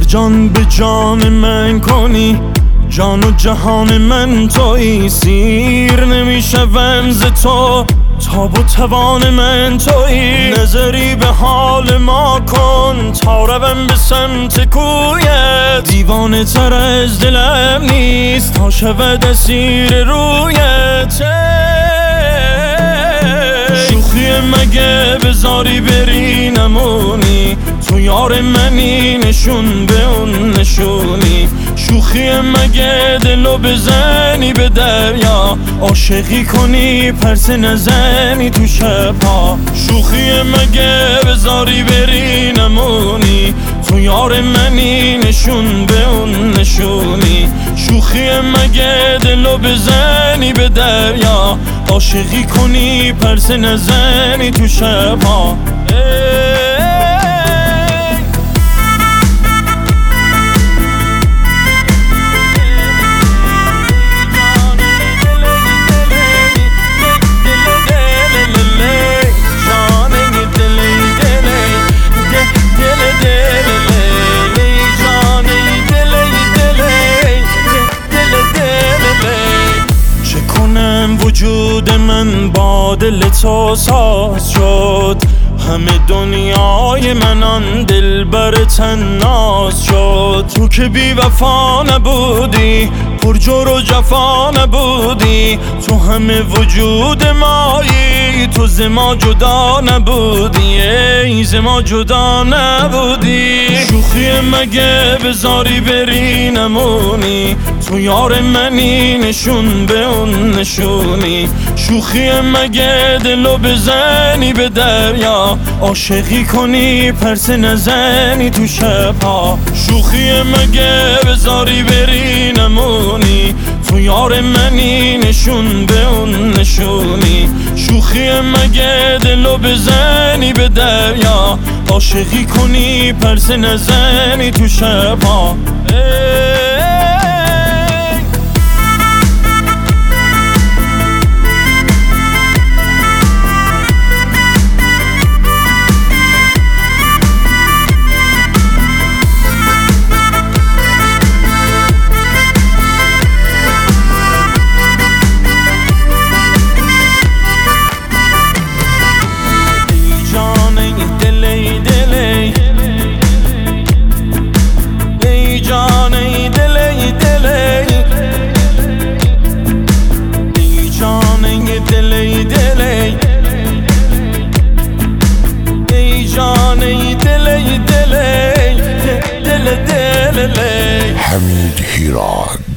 جان به جان من کنی، جان و جهان من تویی. سیر نمیشوم ز تو، تاب و توان من تویی. نظری به حال ما کن تا روم به سمت کویت. دیوانه تر از دلم نیست تا شود اسیر رویت. شوخی مگه بذاری بری نمونی، تو یار منی نشون به اون نشونی. شوخی مگه دلو بزنی به دریا، عاشقی کنی پرسه نزنی تو شبها. شوخی مگه بذاری بری نمونی، تو یار منی نشون به اون نشونی. شوخی مگه دلو بزنی به دریا، عاشقی کنی پرسه نزنی تو شبها. وجود من با دل تو ساز شد، همه دنیای من آن دلبر طناز شد. تو که بی وفا نبودی، پر جور و جفا نبودی، تو همه وجود مایی، تو ز ما جدا نبودی، ای ز ما جدا نبودی. شوخی مگه بذاری بری نمونی، تو یار منی نشون به اون نشونی. شوخی مگه دلو بزنی به دریا، عاشقی کنی پرسه نزنی تو شبها. شوخی مگه بذاری بری نمونی، تو یار منی نشون به اون نشونی. شوخی مگه دلو بزنی به دریا، عاشقی کنی پرسه نزنی تو شبها. حمید هیراد.